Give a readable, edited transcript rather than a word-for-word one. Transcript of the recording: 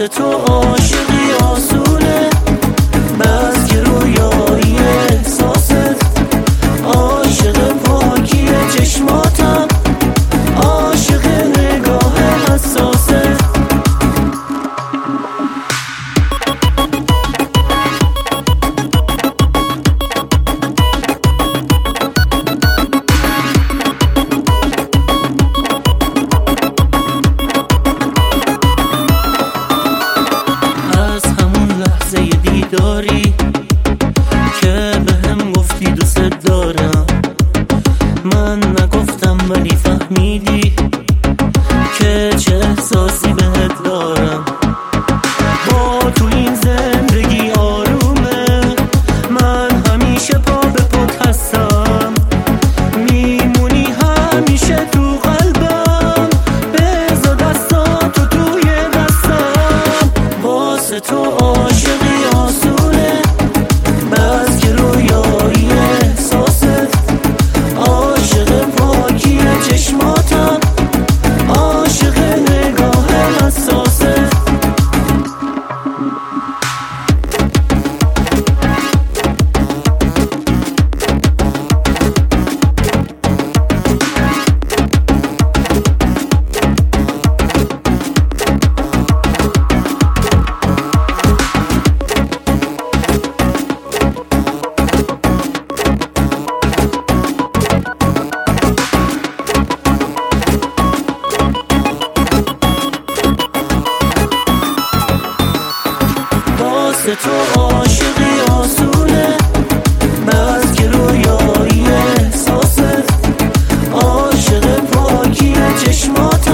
تو عاشقی آسونه، بس که رویایی احساست، عاشق پاکی چشماتم، عاشق نگاه حساسه. دیداری که به هم گفتی دوست دارم، من نگفتم ولی فهمیدی که چه احساسی بهت دارم. با تو این زندگی آرومه، من همیشه پا به پات هستم، میمونی همیشه تو قلبم، بذار دستاتو توی دستم. واسه تو عاشقی آسونه، بس که رویایی احساست، عاشق پاکی چشماتم، عاشق نگاه حساسه. واسه تو عاشقی آسونه، بس که رویایی احساست، عاشق پاکی چشمات